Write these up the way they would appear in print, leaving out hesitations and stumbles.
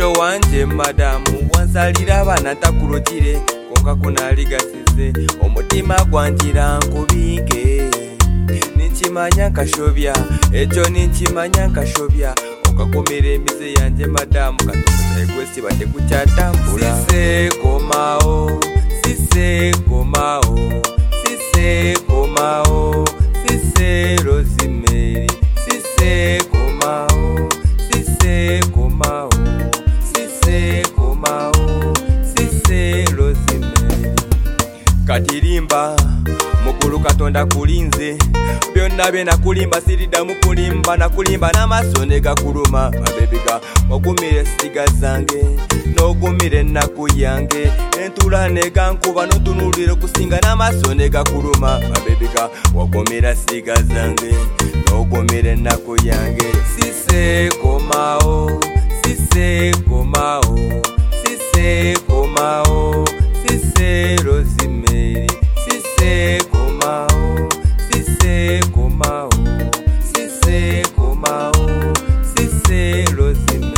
Jojo wanje madamu wansalira abana takulotire konka kunaligasize omutima gwanjira nkubike ninchimanya nkashobya ekyo ninchimanya nkashobya okakomera emize yanje madamu katokotaegwesi bate kukyatambula sise komao sise komao sise komao sise Rosemary sise komao sise komao sise komao sise Rosemary katirimba mukulu katonda kulinze byonna bye nakulimba sirida mukulimba nakulimba n'amaso gakuluma mabebiga ogumire siga zange n'ogumire ennaku yange entula negankuba n'otunulire kusinga n'amaso gakuluma mabebiga wagumira siga zange n'ogumire ennaku yange sise komao sise komao sise komao sise Rosemary sise komao sise komao sise komao sise Rosemary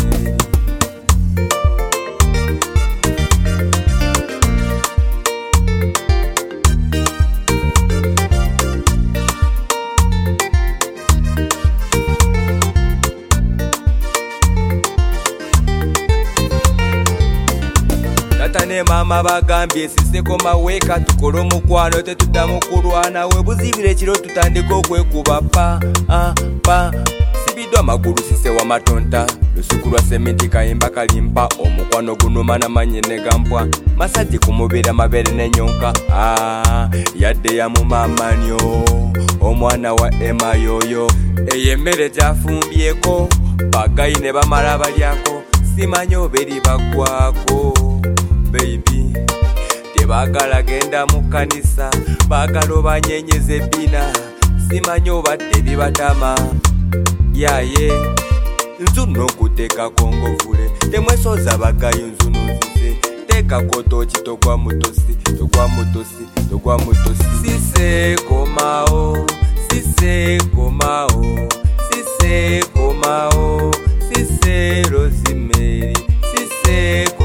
Tane mama bagambye sise koma weka tukolo omukwano tetuddamu kulwana webuzibire ekiro tutandika okwekuba pa sibidwa amagulu sise wamatonta lusuku lwa sementi kayimba kalimpa omukwano gunuma namanyi negampwa masajja kumubiri amabere nenyonka yadde yamumamanyo omwana wa Emma yoyo eyo emmere gyafumbyeko bagayi ne bamala balyako simanyi oberi bagwako baby tebagala genda mu kanisa bagala obanyenyeze bina simanyi obadde bibatama yaye nzuno okuteekako ngovule temwesoza bagayo nzunuzize teekako toki togwa mutosi togwa mutosi togwa mutosi sise komao sise komao sise komao sise Rosemary sise